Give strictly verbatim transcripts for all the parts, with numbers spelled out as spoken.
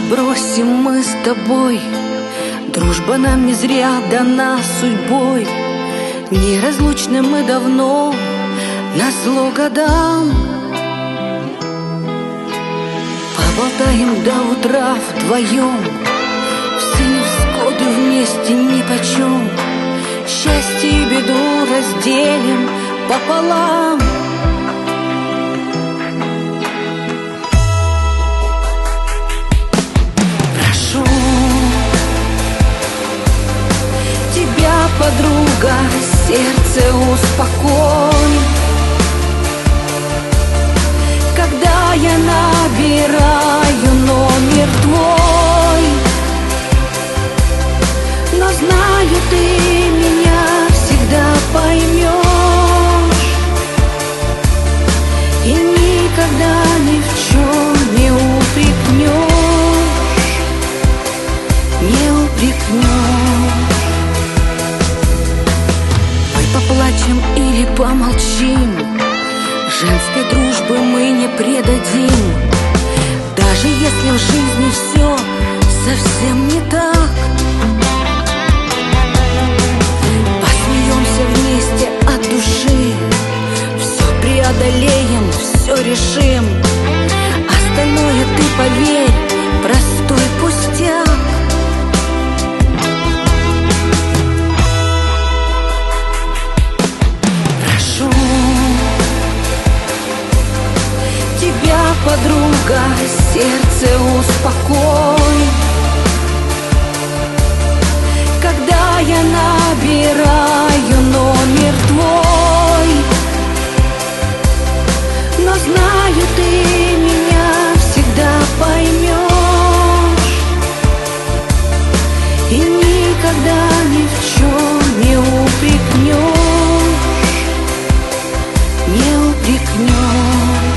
бросим мы с тобой. Дружба нам не зря дана судьбой. Неразлучны мы давно, назло годам. Поболтаем до утра вдвоем, все невзгоды вместе нипочем. Счастье и беду разделим пополам. Прошу тебя, подруга, сердце успокой. Когда я набираю номер твой, но знаю, ты меня всегда поймешь и никогда ни в чем не упрекнешь, не упрекнешь. Мы поплачем или помолчим, женской дружбы мы не предадим. Даже если в жизни все совсем не так, посмеемся вместе от души, все преодолеем, все решим. Остальное, ты поверь, простой пустяк. Прошу тебя, подруга, сердце успокой. Когда я набираю номер твой, но знаю, ты меня всегда поймешь и никогда ни в чем не упрекнешь, не упрекнешь.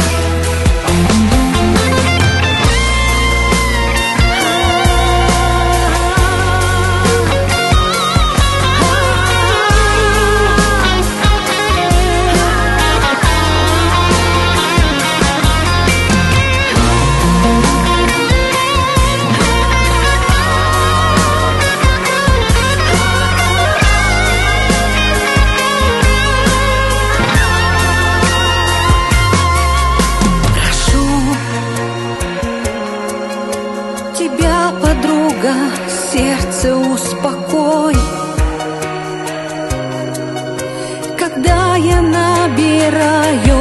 Тебя, подруга, сердце успокой. Когда я набираю